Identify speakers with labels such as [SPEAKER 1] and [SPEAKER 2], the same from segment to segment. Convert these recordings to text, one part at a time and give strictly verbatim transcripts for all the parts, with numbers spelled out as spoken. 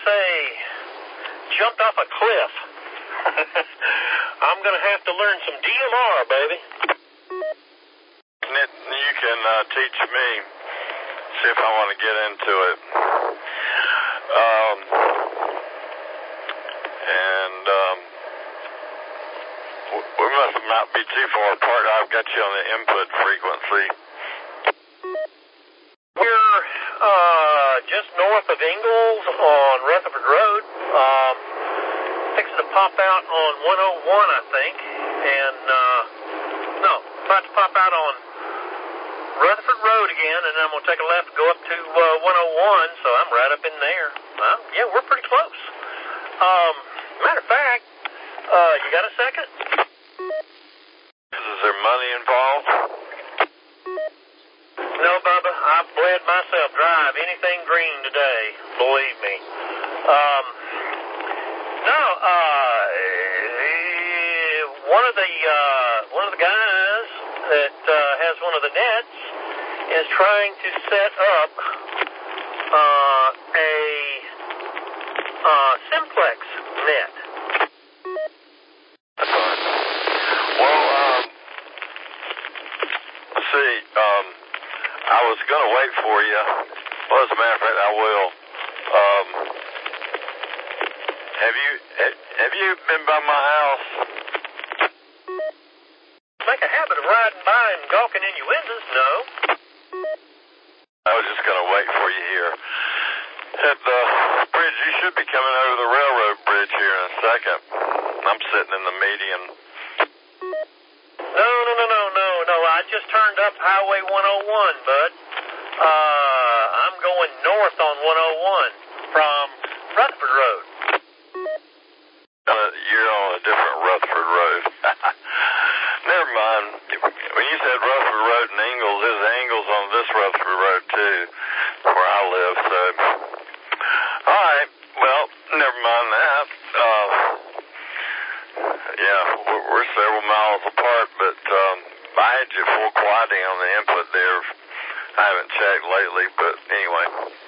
[SPEAKER 1] say, jumped off a cliff. I'm going to have to learn some D M R, baby.
[SPEAKER 2] You can uh, teach me. See if I want to get into it. Um, and um, we must not be too far apart. I've got you on the input frequency.
[SPEAKER 1] We're uh, just north of Ingalls on Rutherford Road. Um, fixing to pop out on one oh one, I think. And, uh, no, about to pop out on Rutherford Road again, and then I'm going to take a left and go up to uh, one oh one, so I'm right up in there. Well, yeah, we're pretty close. Um, matter of fact, uh, you got a second?
[SPEAKER 2] Is there money involved?
[SPEAKER 1] No, Bubba, I've bled myself dry of anything green today, believe me. Um, no, uh, one of the, uh, one of the guys that uh, has one of the nets is trying to set up uh, a uh, simplex net.
[SPEAKER 2] Well, um, let's see, um, I was going to wait for you. Well, as a matter of fact, I will. Um, have you, have you been by my house?
[SPEAKER 1] Make a habit of riding by and gawking in your windows, no?
[SPEAKER 2] I was just going to wait for you here. At the bridge, you should be coming over the railroad bridge here in a second. I'm sitting in the median.
[SPEAKER 1] No, no, no, no, no, no. I just turned up Highway one oh one, bud. Uh, I'm going north on one oh one from Rutherford Road.
[SPEAKER 2] Uh, you're on a different Rutherford Road. Never mind. When you said Rutherford Road and Ingalls, there's Ingalls on this Rutherford Road, too, where I live, so. All right. Well, never mind that. Uh, yeah, we're, we're several miles apart, but um, I had you full quieting on the input there. I haven't checked lately, but anyway.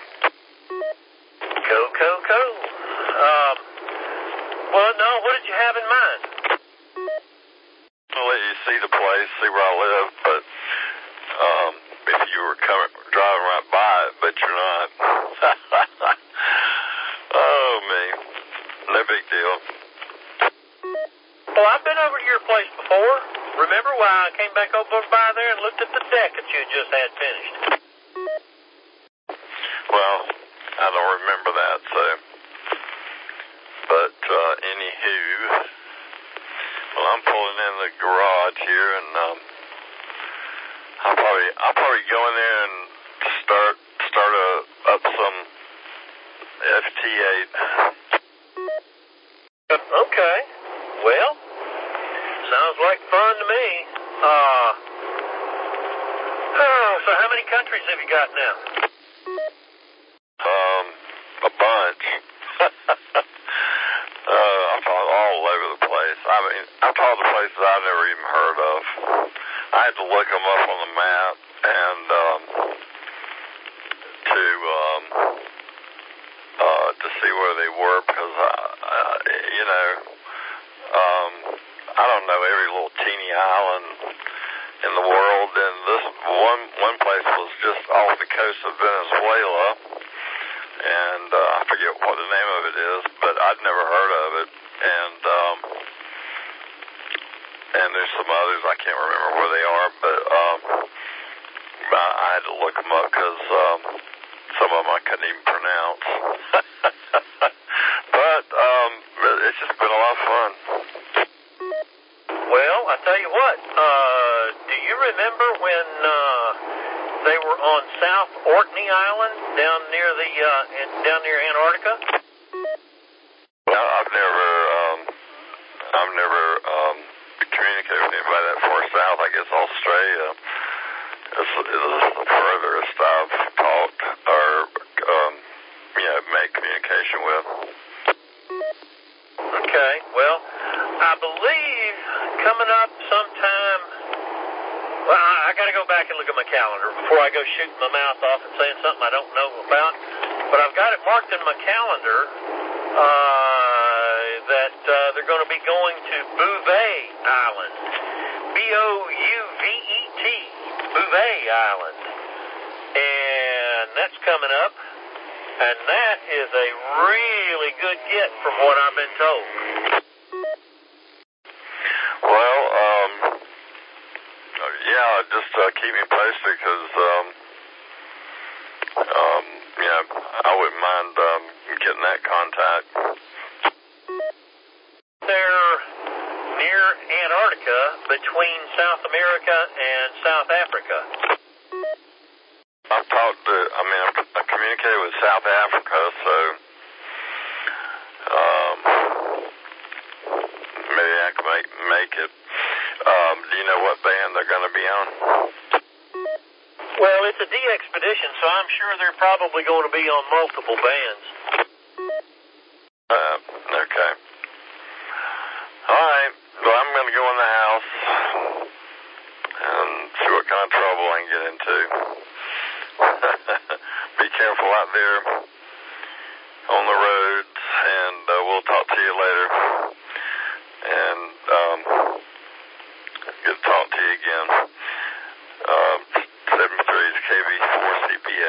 [SPEAKER 1] Cool, cool, cool. Um, well, no, what did you have in mind?
[SPEAKER 2] I'll let you see the place, see where I live, but um, if you were coming, driving right by it, but you're not. Oh, me. No big deal.
[SPEAKER 1] Well, I've been over to your place before. Remember when I came back over by there and looked at the deck that you just had finished?
[SPEAKER 2] Well, I don't remember that, so. But, uh, anywho, well, I'm pulling in the garage here, and, um, I'll probably, I'll probably go in there and start, start a, up some F T eight.
[SPEAKER 1] Okay. Well, sounds like fun to me. Uh, oh, so how many countries have you got now?
[SPEAKER 2] Um, a bunch. uh, I'm talking all over the place. I mean, I'm talking to places I've never even heard of. I had to look them up on the map and, um, to, um, uh, to see where they were because, I, uh, you know, um, I don't know every little teeny island in the world, and this one, one place was just off the coast of Venezuela, and, uh, I forget what the name of it is, but I'd never heard of it, and, um, and there's some others, I can't remember where they are, but, um, I, I had to look them up because, um, some of them I couldn't even pronounce. But, um, it's just been a lot of fun.
[SPEAKER 1] Well, I tell you what, uh, do you remember when, uh, they were on South Orkney Island down near the, uh, in, down near Antarctica?
[SPEAKER 2] No, I've never, um, I've never, um, communicated with anybody that far south. I guess Australia is, is the furthest I've talked or, um, you know, made communication with.
[SPEAKER 1] Okay, well, I believe coming up sometime, well, I, I got to go back and look at my calendar before I go shooting my mouth off and saying something I don't know about. but I've got it marked in my calendar uh, that uh, they're going to be going to Bouvet Island, B O U V E T, Bouvet Island, and that's coming up, and that is a really good get from what I've been told.
[SPEAKER 2] Well, um, yeah, just uh, keep me posted because, um, um, yeah, I wouldn't mind um, getting that contact.
[SPEAKER 1] They're near Antarctica between South America and South Africa.
[SPEAKER 2] I've talked to, I mean, I've, I've communicated with South Africa, so um, maybe I can make, make it. Um, do you know what band they're going to be on?
[SPEAKER 1] Well, it's a de-expedition, so I'm sure they're probably going to be on multiple bands.
[SPEAKER 2] Uh, okay. All right. Well, I'm going to go in the house and see what kind of trouble I can get into. Be careful out there on the roads, and uh, we'll talk to you later. And um, good to talk to you again. Um, seventy-three is K V four C P A.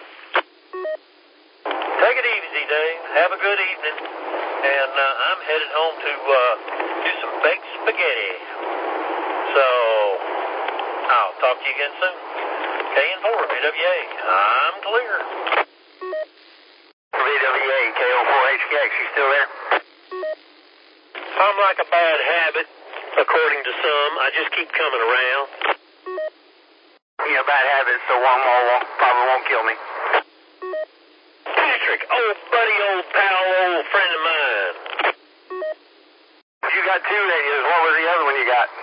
[SPEAKER 1] Take it easy, Dave. Have a good evening. And uh, I'm headed home to uh, do some baked spaghetti. So I'll talk to you again soon. K N four, V W A, I'm clear.
[SPEAKER 3] V W A, K O four H K X, you still there?
[SPEAKER 1] I'm like a bad habit, according to some. I just keep coming around.
[SPEAKER 3] Yeah, bad habit, so one more won't, probably won't kill me.
[SPEAKER 1] Patrick, old buddy, old pal, old friend of mine.
[SPEAKER 3] You got two radios. What was the other one you got?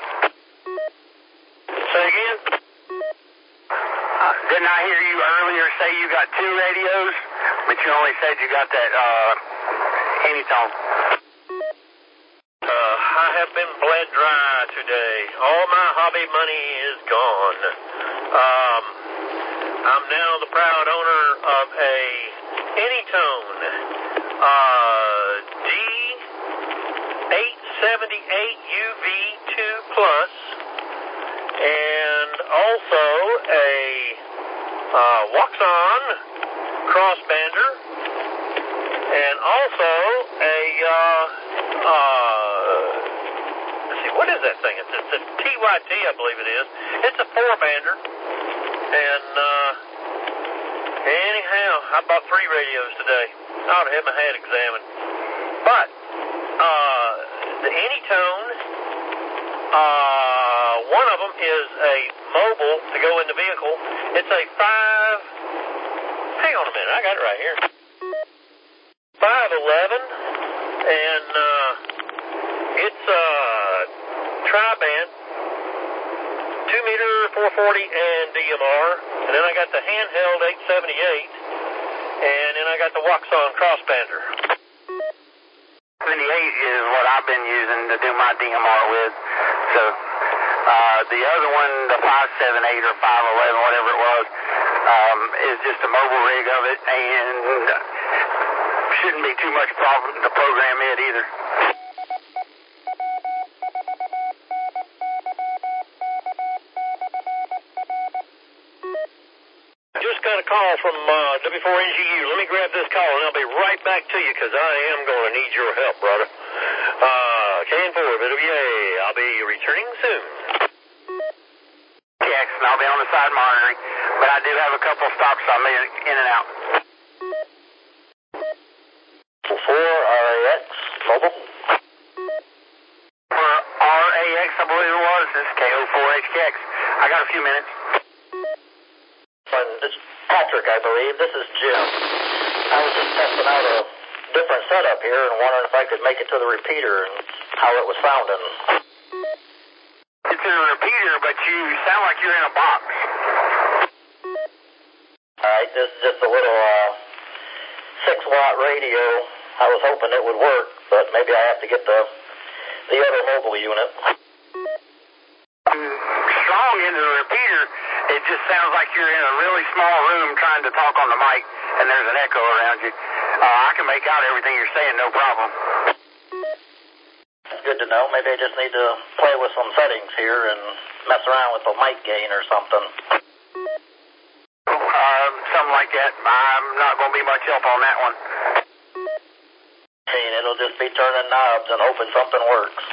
[SPEAKER 1] Say again?
[SPEAKER 3] Uh, didn't I hear you earlier say you got two radios, but you only said you got that uh, Anytone?
[SPEAKER 1] Uh, I have been bled dry today. All my hobby money is gone. Um, I'm now the proud owner of a Anytone uh, D eight seventy-eight U V two Plus, and also a uh, Waxon crossbander, and also a uh, uh, let's see, what is that thing? It's, it's a T Y T, I believe it is. It's a four-bander, and uh, anyhow, I bought three radios today. I ought to have my head examined. But uh, the Anytone, uh, one of them is a mobile to go in the vehicle. It's a five. Hang on a minute, I got it right here. five eleven, and uh, it's a tri-band, two meter, four forty, and D M R. And then I got the handheld eight seventy-eight, and then I got the Waxon crossbander.
[SPEAKER 3] seventy-eight is what I've been using to do my D M R with. So uh, the other one, the five seventy-eight or five eleven, whatever it was, um, is just a mobile rig of it, and shouldn't be too much problem to program it either.
[SPEAKER 1] Just got a call from uh, W four N G U. Let me grab this call, and I'll be right back to you, because I am going to need your help, brother. Uh, K N four, V W A, I'll be returning soon.
[SPEAKER 3] Jackson, I'll be on the side monitoring, but I do have a couple stops I'm in, in and out.
[SPEAKER 1] four R A X, mobile.
[SPEAKER 3] For R A X, I believe it was, this is K O four H K X. I got a few minutes.
[SPEAKER 1] It's Patrick, I believe. This is Jim. I was just testing out a different setup here and wondering if I could make it to the repeater and how it was sounding.
[SPEAKER 3] It's a repeater, but you sound like you're in a box.
[SPEAKER 1] Alright, this is just a little uh, six watt radio. I was hoping it would work, but maybe I have to get the the other mobile unit.
[SPEAKER 3] Strong into the repeater it just sounds like you're in a really small room trying to talk on the mic, and there's an echo around you. Uh, I can make out everything you're saying, no problem.
[SPEAKER 4] That's good to know. Maybe I just need to play with some settings here and mess around with the mic gain or something.
[SPEAKER 3] Uh, something like that. I'm not going to be much help on that one.
[SPEAKER 4] Hey, it'll just be turning knobs and hoping something works.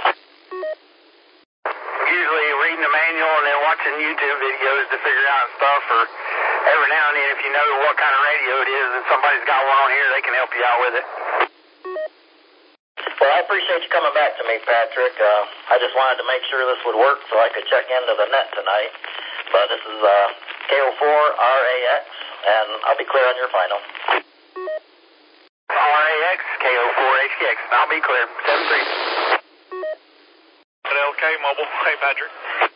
[SPEAKER 3] Usually reading the manual and then watching YouTube videos to figure out stuff, or every now and then if you know what kind of radio it is and somebody's got one on here, they can help you out with it.
[SPEAKER 4] Well, I appreciate you coming back to me, Patrick. Uh, I just wanted to make sure this would work so I could check into the net tonight. But this is uh, K O four R A X, and I'll be clear on your final.
[SPEAKER 3] R A X, K O four H K X. I'll be clear. seven three.
[SPEAKER 1] L K Mobile. Hey, Patrick.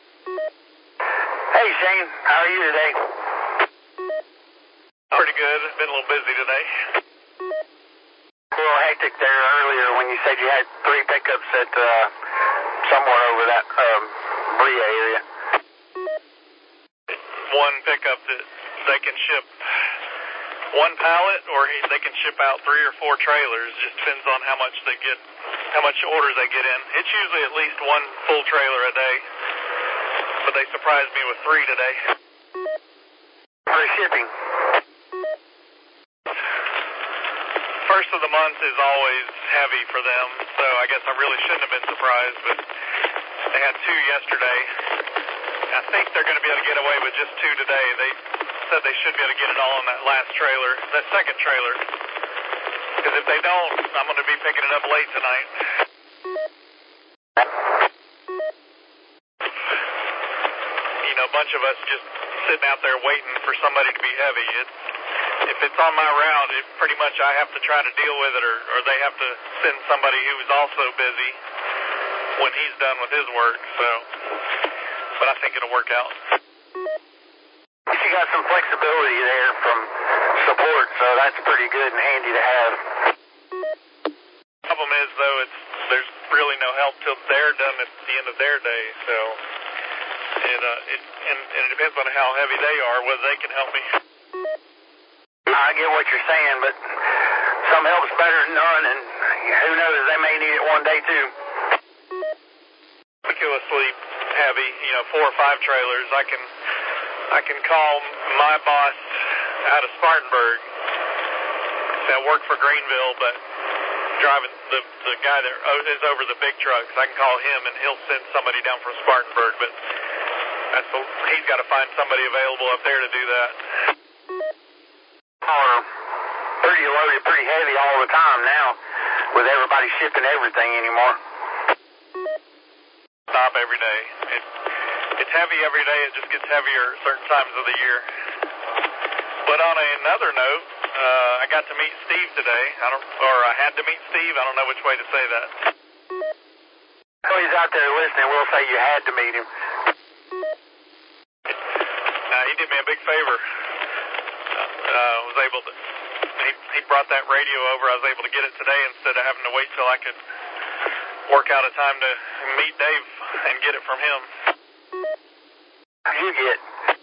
[SPEAKER 3] Hey, Shane. How are you today?
[SPEAKER 1] Pretty good. Been a little busy today.
[SPEAKER 3] A little hectic there earlier when you said you had three pickups at uh, somewhere over that um, Bria area.
[SPEAKER 1] One pickup that they can ship one pallet, or they can ship out three or four trailers. Just depends on how much they get, how much orders they get in. It's usually at least one full trailer a day, but they surprised me with three today.
[SPEAKER 3] For shipping.
[SPEAKER 1] First of the month is always heavy for them, so I guess I really shouldn't have been surprised, but they had two yesterday. I think they're going to be able to get away with just two today. They said they should be able to get it all on that last trailer, that second trailer, because if they don't, I'm going to be picking it up late tonight. You know, a bunch of us just sitting out there waiting for somebody to be heavy. It, if it's on my route, it pretty much I have to try to deal with it, or, or they have to send somebody who's also busy when he's done with his work, so, but I think it'll work out.
[SPEAKER 3] You got some flexibility there from support, so that's pretty good and handy to have.
[SPEAKER 1] Problem is, though, it's there's really no help till they're done at the end of their day, so it, uh, it and, and it depends on how heavy they are, whether they can help me.
[SPEAKER 3] I get what you're saying, but some help's better than none, and who knows, they may need it one day, too.
[SPEAKER 1] Ridiculously heavy, you know, four or five trailers. I can I can call my boss out of Spartanburg that worked for Greenville, but driving the the guy that is over the big trucks. I can call him and he'll send somebody down from Spartanburg, but that's the, he's got to find somebody available up there to do that.
[SPEAKER 3] Are pretty loaded, pretty heavy all the time now, with everybody shipping everything anymore.
[SPEAKER 1] Stop every day. It, it's heavy every day. It just gets heavier at certain times of the year. But on another note, uh, I got to meet Steve today. I don't, or I had to meet Steve. I don't know which way to say that.
[SPEAKER 3] Oh, he's out there listening. We'll say you had to meet him.
[SPEAKER 1] Uh, he did me a big favor. Uh, was able to. He, he brought that radio over. I was able to get it today instead of having to wait till I could work out a time to meet Dave and get it from him.
[SPEAKER 3] What did you get?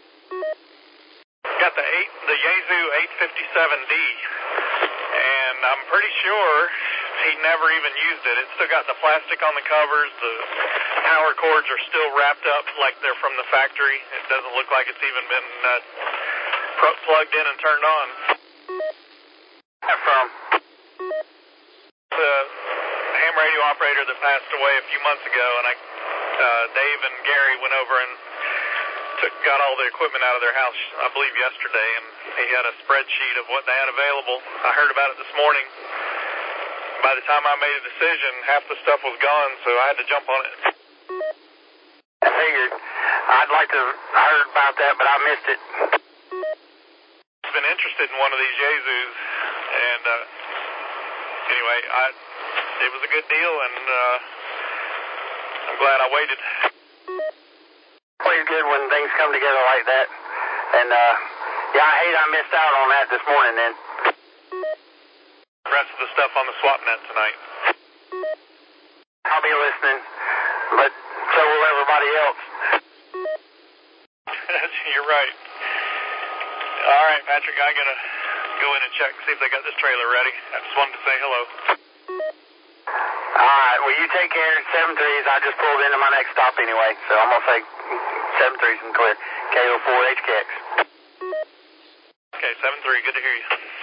[SPEAKER 1] Got the eight, the Yaesu eight fifty-seven D, and I'm pretty sure he never even used it. It's still got the plastic on the covers. The power cords are still wrapped up like they're from the factory. It doesn't look like it's even been uh, plugged in and turned on.
[SPEAKER 3] Where from?
[SPEAKER 1] The ham radio operator that passed away a few months ago, and I, uh, Dave and Gary went over and took, got all the equipment out of their house, I believe yesterday, and he had a spreadsheet of what they had available. I heard about it this morning. By the time I made a decision, half the stuff was gone, so I had to jump on it.
[SPEAKER 3] I figured. I'd like to have heard about that, but I missed it.
[SPEAKER 1] I've been interested in one of these Yaesus, and uh, anyway, I, it was a good deal, and uh, I'm glad I waited.
[SPEAKER 3] Always good when things come together like that. And, uh, yeah, I hate I missed out on that this morning then.
[SPEAKER 1] The rest of the stuff on the swap net tonight.
[SPEAKER 3] I'll be listening, but so will everybody else.
[SPEAKER 5] You're right. All right, Patrick, I got to go in and check and see if they got this trailer ready. I just wanted to say hello.
[SPEAKER 3] All right, well, you take care. seven threes, I just pulled into my next stop anyway, so I'm going to say seven threes and clear. K O four H K X.
[SPEAKER 5] Okay, seven three, good to hear you.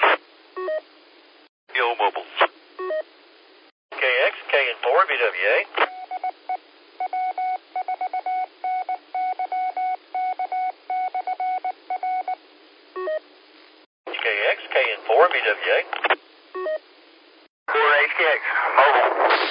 [SPEAKER 2] Yo, Bubbles.
[SPEAKER 1] K X, K and four, B W A. K X, K and four, B W A.
[SPEAKER 3] four H K X, mobile.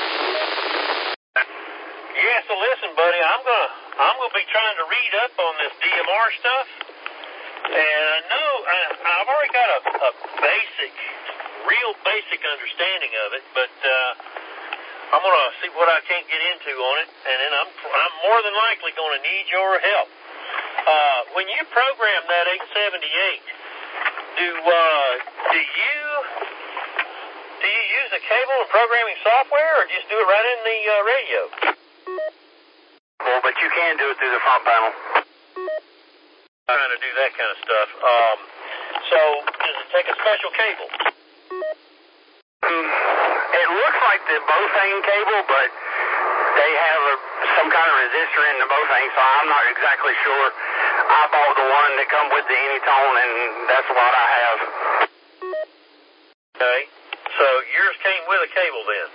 [SPEAKER 1] Yeah, so listen, buddy, I'm gonna I'm gonna be trying to read up on this D M R stuff, and I know I, I've already got a, a basic, real basic understanding of it, but uh, I'm gonna see what I can't get into on it, and then I'm I'm more than likely gonna need your help. Uh, when you program that eight seventy-eight, do uh, do you do you use the cable and programming software, or just do it right in the uh, radio?
[SPEAKER 3] Well, but you can do it through the front panel.
[SPEAKER 1] Trying to do that kind of stuff. Um, so does it take a special cable?
[SPEAKER 3] Mm, it looks like the Bofang cable, but they have a, some kind of resistor in the Bofang, so I'm not exactly sure. I bought the one that come with the Anytone, and that's what I have.
[SPEAKER 1] Okay. So yours came with a cable then?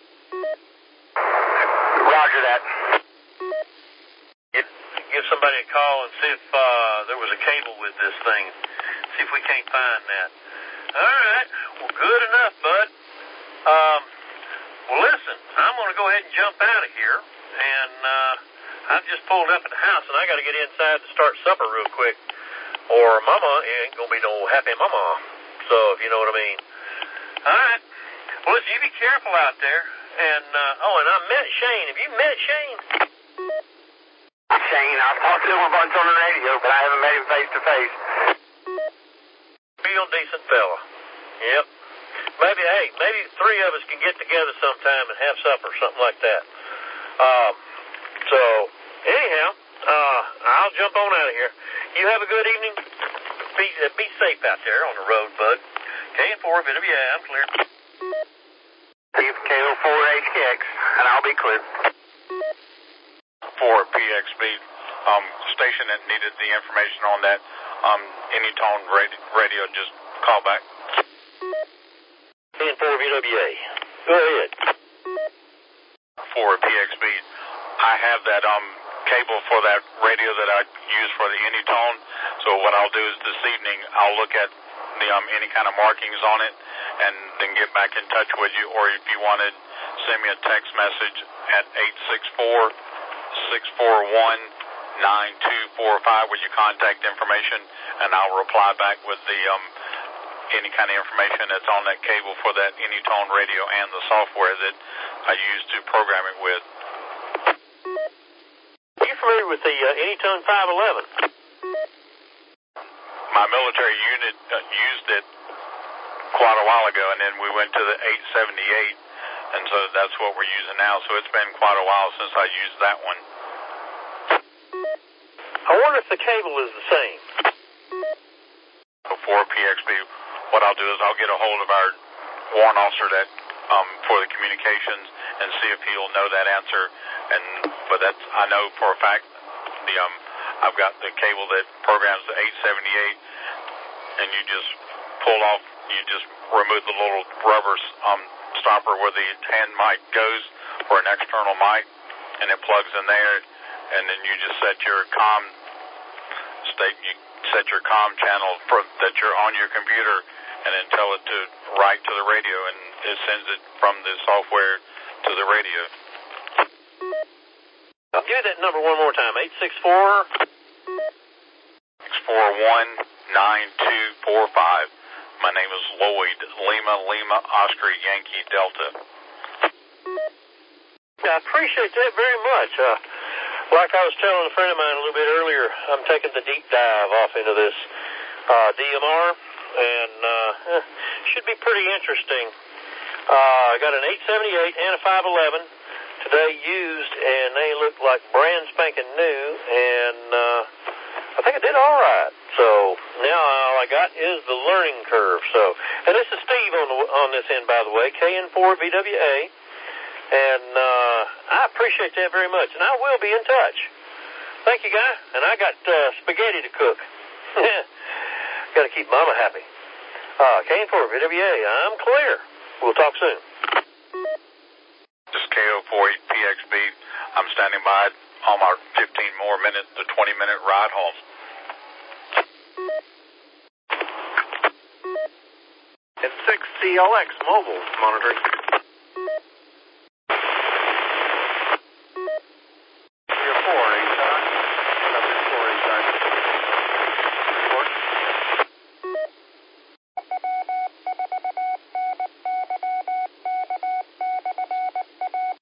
[SPEAKER 3] Roger that.
[SPEAKER 1] Give, give somebody a call and see if uh, there was a cable with this thing. See if we can't find that. All right. Well, good enough, bud. Um, well, listen, I'm going to go ahead and jump out of here, and uh, I've just pulled up at the house, and I got to get inside to start supper real quick, or Mama ain't going to be no happy mama. So, if you know what I mean. All right. Well, listen, you be careful out there. And, uh, oh, and I met Shane. Have you met Shane?
[SPEAKER 3] Shane, I've talked to him a bunch on the radio, but I haven't met him face to face.
[SPEAKER 1] Real decent fella. Yep. Maybe, hey, maybe three of us can get together sometime and have supper, something like that. Um, so, anyhow, uh, I'll jump on out of here. You have a good evening. Be, uh, be safe out there on the road, bud. K and four, B W A, I'm clear.
[SPEAKER 3] K O four H K X, and I'll be clear.
[SPEAKER 6] For P X B, um, station that needed the information on that, um, Anytone radio, radio, just call back.
[SPEAKER 1] K and four, B W A. Go ahead.
[SPEAKER 6] For P X B, I have that, um, cable for that radio that I use for the Anytone, so what I'll do is this evening, I'll look at the, um, any kind of markings on it, and then get back in touch with you, or if you wanted, send me a text message at eight six four, six four one, nine two four five with your contact information, and I'll reply back with the um, any kind of information that's on that cable for that Anytone radio and the software that I use to program it with.
[SPEAKER 1] Are you familiar with the uh, Anytone five eleven?
[SPEAKER 6] My military unit uh, used it quite a while ago, and then we went to the eight seventy-eight, and so that's what we're using now. So it's been quite a while since I used that one.
[SPEAKER 1] I wonder if the cable is the same.
[SPEAKER 6] For P X B, what I'll do is I'll get a hold of our warrant officer that um, for the communications and see if he'll know that answer. And but that's I know for a fact the um I've got the cable that programs the eight seventy-eight, and you just pull off. You just remove the little rubber um, stopper where the hand mic goes for an external mic, and it plugs in there, and then you just set your comm state, you set your comm channel for, that you're on your computer, and then tell it to write to the radio, and it sends it from the software to the radio.
[SPEAKER 1] I'll give you that number one more time, eight six four...
[SPEAKER 6] six four one, nine two four five. My name is Lloyd, Lima, Lima, Oscar, Yankee, Delta.
[SPEAKER 1] I appreciate that very much. Uh, like I was telling a friend of mine a little bit earlier, I'm taking the deep dive off into this uh, D M R, and uh, should be pretty interesting. Uh, I got an eight seventy-eight and a five eleven today used, and they look like brand spanking new, and uh, I think I did all right. So now all I got is the learning curve. So, and this is Steve on the, on this end, by the way, K N four V W A, and uh, I appreciate that very much, and I will be in touch. Thank you, guy. And I got uh, spaghetti to cook. Got to keep Mama happy. Uh, K N four V W A, I'm clear. We'll talk soon.
[SPEAKER 6] This is K O four P X B. I'm standing by on my fifteen more minutes, the twenty minute ride home.
[SPEAKER 5] It's six C L X mobile monitoring.